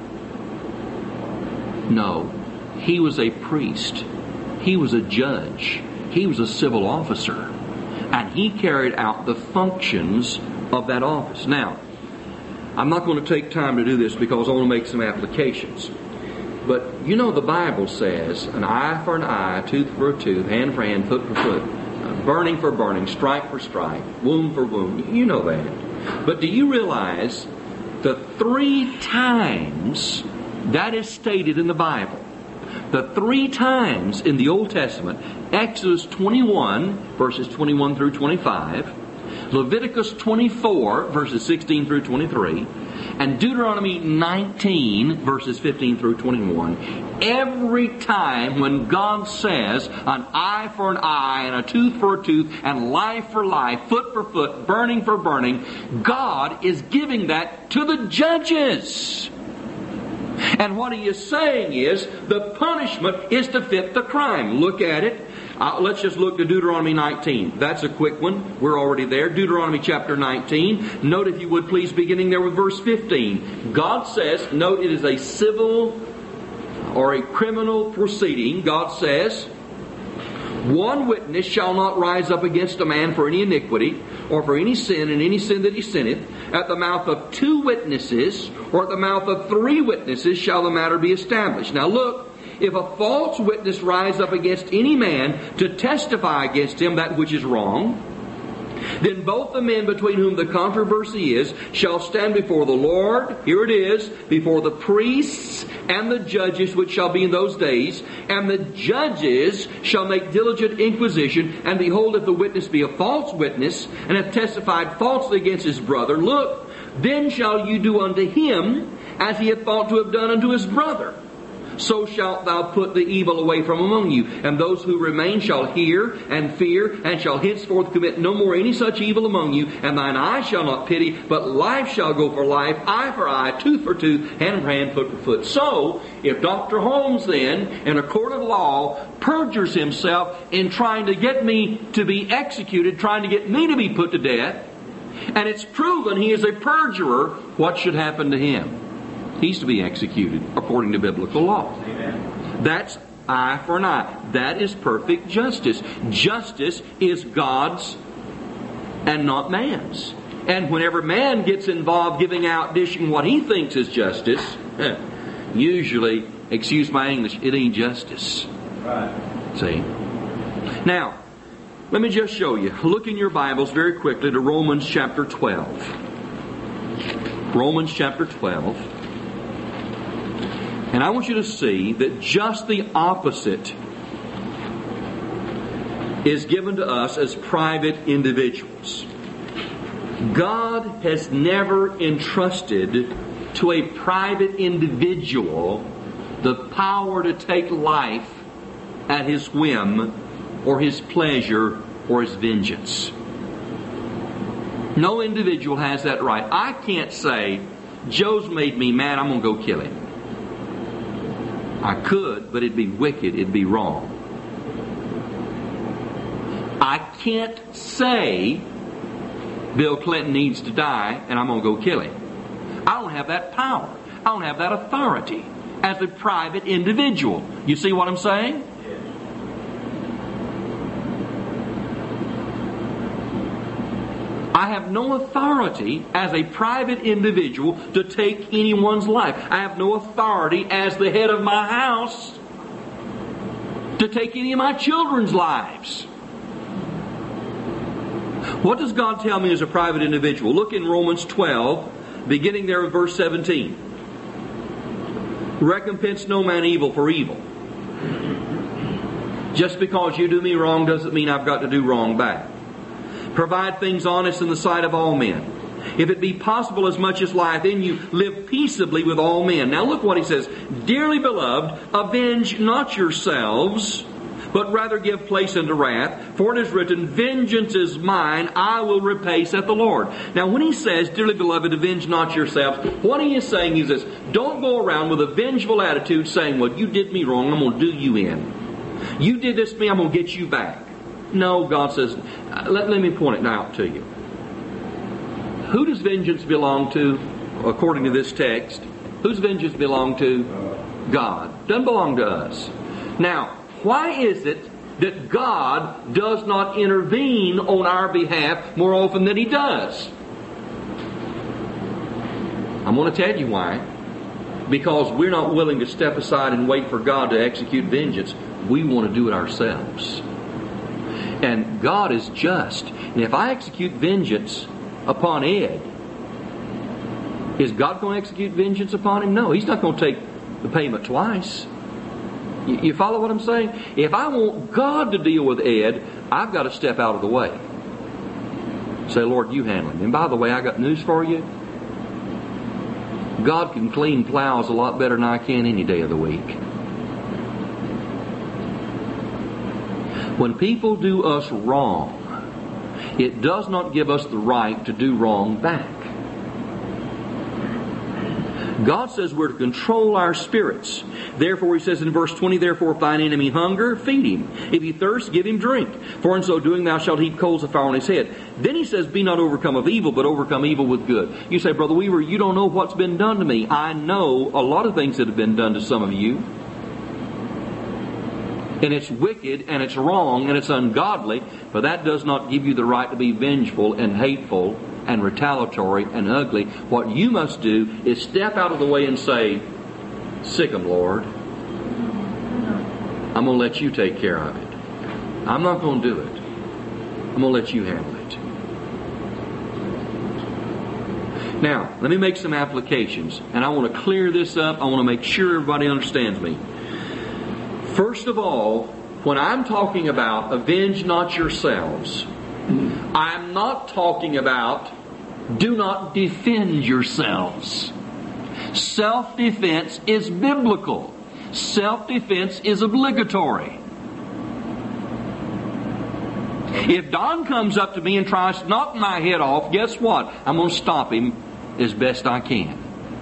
Speaker 1: No. He was a priest. He was a judge. He was a civil officer. And he carried out the functions of that office. Now, I'm not going to take time to do this because I want to make some applications. But you know the Bible says, an eye for an eye, tooth for a tooth, hand for hand, foot for foot, uh, burning for burning, strike for strike, wound for wound. You know that. But do you realize the three times that is stated in the Bible? The three times in the Old Testament, Exodus twenty-one, verses twenty-one through twenty-five, Leviticus twenty-four, verses sixteen through twenty-three, and Deuteronomy nineteen, verses fifteen through twenty-one, every time when God says an eye for an eye and a tooth for a tooth and life for life, foot for foot, burning for burning, God is giving that to the judges. And what he is saying is the punishment is to fit the crime. Look at it. Uh, let's just look to Deuteronomy nineteen. That's a quick one. We're already there. Deuteronomy chapter nineteen. Note, if you would please, beginning there with verse fifteen. God says, note, it is a civil or a criminal proceeding. God says, one witness shall not rise up against a man for any iniquity, or for any sin, and any sin that he sinneth. At the mouth of two witnesses, or at the mouth of three witnesses, shall the matter be established. Now look, if a false witness rise up against any man to testify against him that which is wrong, then both the men between whom the controversy is shall stand before the Lord, here it is, before the priests and the judges which shall be in those days, and the judges shall make diligent inquisition, and behold, if the witness be a false witness, and hath testified falsely against his brother, look, then shall you do unto him as he hath thought to have done unto his brother. So shalt thou put the evil away from among you. And those who remain shall hear and fear, and shall henceforth commit no more any such evil among you. And thine eye shall not pity, but life shall go for life, eye for eye, tooth for tooth, hand for hand, foot for foot. So, if Doctor Holmes then, in a court of law, perjures himself in trying to get me to be executed, trying to get me to be put to death, and it's proven he is a perjurer, what should happen to him? He's to be executed according to biblical law. Amen. That's eye for an eye. That is perfect justice. Justice is God's and not man's. And whenever man gets involved giving out, dishing what he thinks is justice, usually, excuse my English, it ain't justice. Right. See? Now, let me just show you. Look in your Bibles very quickly to Romans chapter twelve. Romans chapter twelve. And I want you to see that just the opposite is given to us as private individuals. God has never entrusted to a private individual the power to take life at his whim or his pleasure or his vengeance. No individual has that right. I can't say, Joe's made me mad, I'm going to go kill him. I could, but it'd be wicked, it'd be wrong. I can't say Bill Clinton needs to die and I'm going to go kill him. I don't have that power. I don't have that authority as a private individual. You see what I'm saying? I have no authority as a private individual to take anyone's life. I have no authority as the head of my house to take any of my children's lives. What does God tell me as a private individual? Look in Romans twelve, beginning there with verse seventeen. Recompense no man evil for evil. Just because you do me wrong doesn't mean I've got to do wrong back. Provide things honest in the sight of all men. If it be possible, as much as lieth in you, live peaceably with all men. Now look what he says. Dearly beloved, avenge not yourselves, but rather give place unto wrath. For it is written, vengeance is mine, I will repay, saith the Lord. Now when he says, dearly beloved, avenge not yourselves, what he is saying is this. Don't go around with a vengeful attitude saying, well, you did me wrong, I'm going to do you in. You did this to me, I'm going to get you back. No, God says, let, let me point it out to you. Who does vengeance belong to, according to this text? Whose vengeance belong to? God. Doesn't belong to us. Now, why is it that God does not intervene on our behalf more often than He does? I'm going to tell you why. Because we're not willing to step aside and wait for God to execute vengeance. We want to do it ourselves. And God is just. And if I execute vengeance upon Ed, is God going to execute vengeance upon him? No, He's not going to take the payment twice. You, you follow what I'm saying? If I want God to deal with Ed, I've got to step out of the way. Say, Lord, you handle him. And by the way, I got news for you. God can clean plows a lot better than I can any day of the week. When people do us wrong, it does not give us the right to do wrong back. God says we're to control our spirits. Therefore, He says in verse twenty, therefore if thine enemy hunger, feed him. If he thirst, give him drink. For in so doing thou shalt heap coals of fire on his head. Then He says, be not overcome of evil, but overcome evil with good. You say, Brother Weaver, you don't know what's been done to me. I know a lot of things that have been done to some of you. And it's wicked, and it's wrong, and it's ungodly, but that does not give you the right to be vengeful and hateful and retaliatory and ugly. What you must do is step out of the way and say, sick 'em, Lord. I'm going to let you take care of it. I'm not going to do it. I'm going to let you handle it. Now, let me make some applications, and I want to clear this up. I want to make sure everybody understands me. First of all, when I'm talking about avenge not yourselves, I'm not talking about do not defend yourselves. Self-defense is biblical. Self-defense is obligatory. If Don comes up to me and tries to knock my head off, guess what? I'm going to stop him as best I can.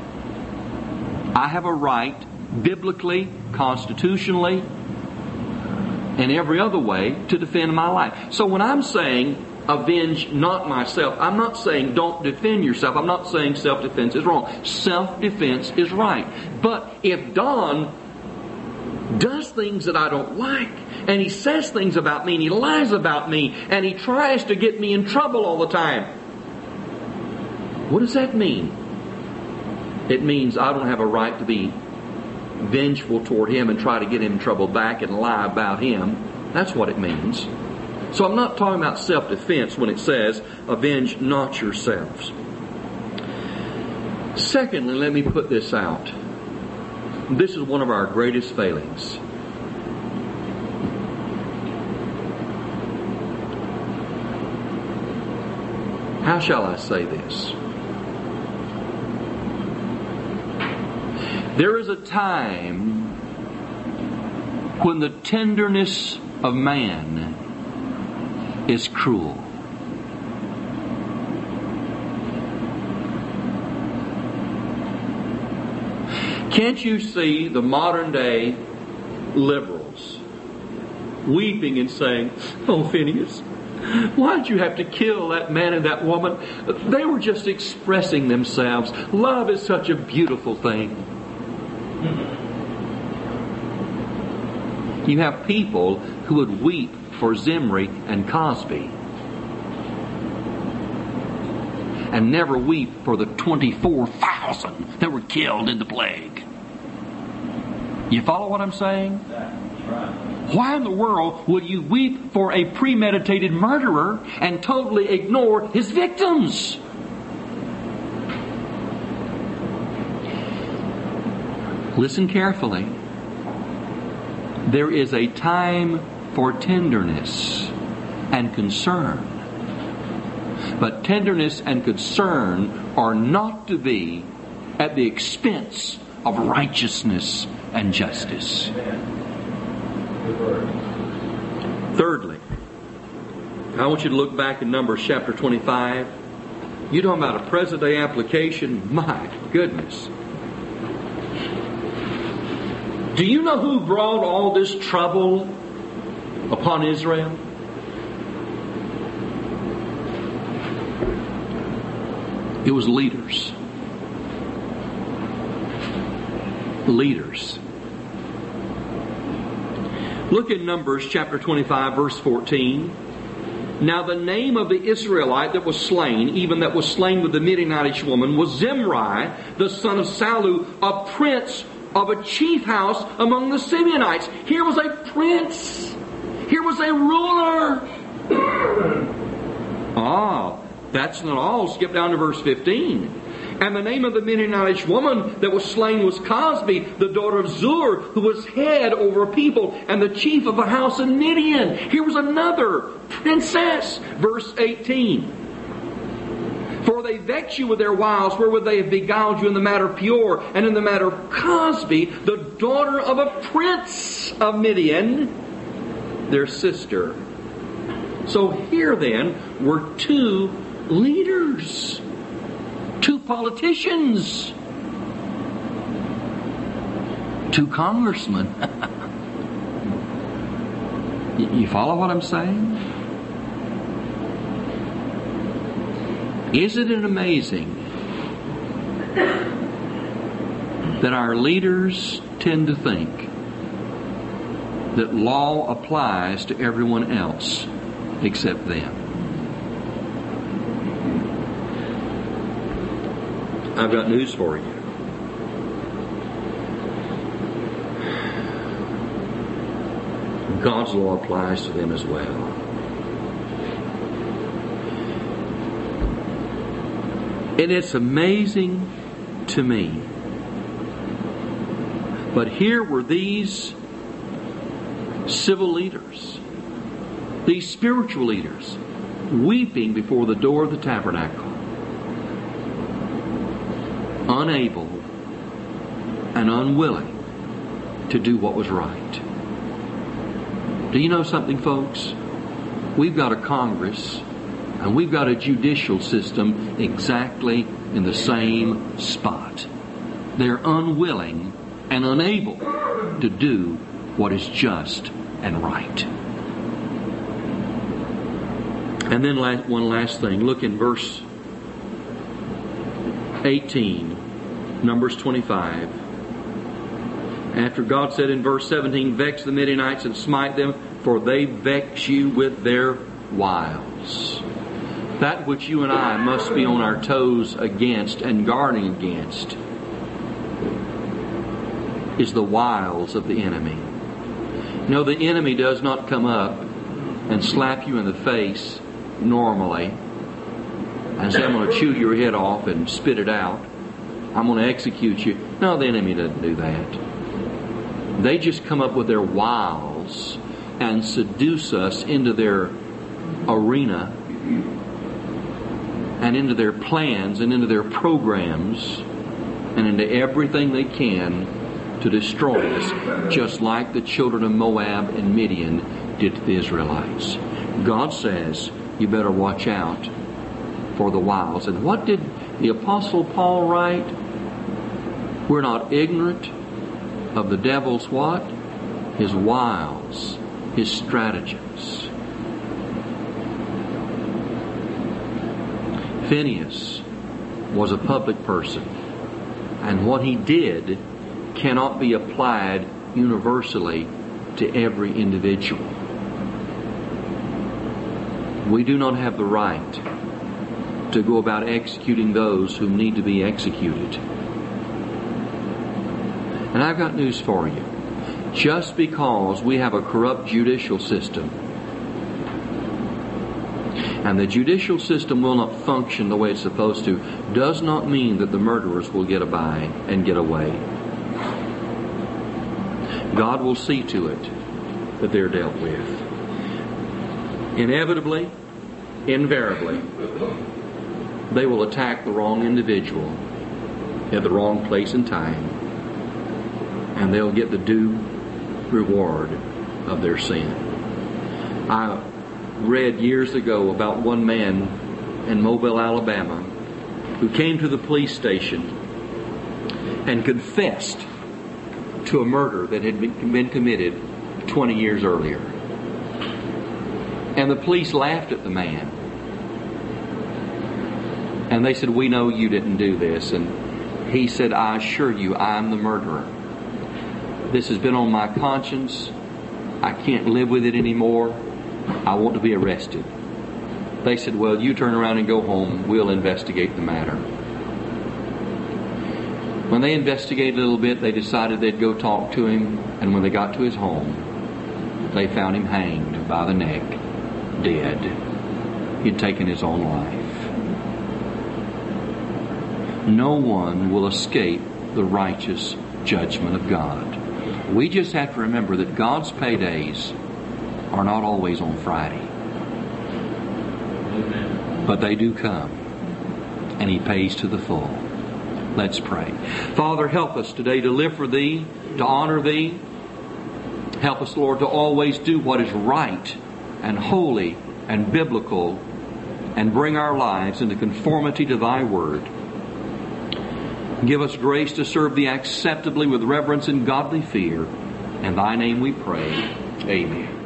Speaker 1: I have a right, biblically, constitutionally, and every other way, to defend my life. So when I'm saying avenge not myself, I'm not saying don't defend yourself. I'm not saying self-defense is wrong. Self-defense is right. But if Don does things that I don't like, and he says things about me, and he lies about me, and he tries to get me in trouble all the time, what does that mean? It means I don't have a right to be vengeful toward him and try to get him in trouble back and lie about him. That's what it means. So I'm not talking about self-defense when it says avenge not yourselves. Secondly, let me put this out. This is one of our greatest failings. How shall I say this? There is a time when the tenderness of man is cruel. Can't you see the modern day liberals weeping and saying, oh, Phineas, why'd you have to kill that man and that woman? They were just expressing themselves. Love is such a beautiful thing. You have people who would weep for Zimri and Cosby and never weep for the twenty-four thousand that were killed in the plague. You follow what I'm saying? Why in the world would you weep for a premeditated murderer and totally ignore his victims? Listen carefully. There is a time for tenderness and concern. But tenderness and concern are not to be at the expense of righteousness and justice. Thirdly, I want you to look back in Numbers chapter twenty-five. You're talking about a present day application? My goodness. Do you know who brought all this trouble upon Israel? It was leaders. Leaders. Look in Numbers chapter twenty-five, verse fourteen. Now the name of the Israelite that was slain, even that was slain with the Midianitish woman, was Zimri, the son of Salu, a prince of a chief house among the Simeonites. Here was a prince. Here was a ruler. Ah, that's not all. Skip down to verse fifteen. And the name of the Midianitish woman that was slain was Cosbi, the daughter of Zur, who was head over a people and the chief of a house in Midian. Here was another princess. Verse eighteen. For they vex you with their wiles, wherewith they have beguiled you in the matter of Peor, and in the matter of Cosbi, the daughter of a prince of Midian, their sister. So here then were two leaders. Two politicians. Two congressmen. You follow what I'm saying? Isn't it amazing that our leaders tend to think that law applies to everyone else except them? I've got news for you. God's law applies to them as well. And it's amazing to me. But here were these civil leaders, these spiritual leaders, weeping before the door of the tabernacle, unable and unwilling to do what was right. Do you know something, folks? We've got a Congress and we've got a judicial system exactly in the same spot. They're unwilling and unable to do what is just and right. And then one last thing. Look in verse eighteen, Numbers twenty-five. After God said in verse seventeen, vex the Midianites and smite them, for they vex you with their wiles. That which you and I must be on our toes against and guarding against is the wiles of the enemy. No, the enemy does not come up and slap you in the face normally and say, I'm going to chew your head off and spit it out. I'm going to execute you. No, the enemy doesn't do that. They just come up with their wiles and seduce us into their arena and into their plans and into their programs and into everything they can to destroy us, just like the children of Moab and Midian did to the Israelites. God says, you better watch out for the wiles. And what did the Apostle Paul write? We're not ignorant of the devil's what? His wiles, his stratagems. Phineas was a public person, and what he did cannot be applied universally to every individual. We do not have the right to go about executing those who need to be executed. And I've got news for you. Just because we have a corrupt judicial system, and the judicial system will not function the way it's supposed to, does not mean that the murderers will get by and get away. God will see to it that they're dealt with. Inevitably, invariably, they will attack the wrong individual at the wrong place and time, and they'll get the due reward of their sin. I read years ago about one man in Mobile, Alabama, who came to the police station and confessed to a murder that had been committed twenty years earlier. And the police laughed at the man. And they said, "We know you didn't do this." And he said, "I assure you, I'm the murderer. This has been on my conscience. I can't live with it anymore. I want to be arrested." They said, "Well, you turn around and go home. We'll investigate the matter." When they investigated a little bit, they decided they'd go talk to him. And when they got to his home, they found him hanged by the neck, dead. He'd taken his own life. No one will escape the righteous judgment of God. We just have to remember that God's paydays are not always on Friday. But they do come. And He pays to the full. Let's pray. Father, help us today to live for Thee, to honor Thee. Help us, Lord, to always do what is right and holy and biblical, and bring our lives into conformity to Thy Word. Give us grace to serve Thee acceptably with reverence and godly fear. In Thy name we pray. Amen.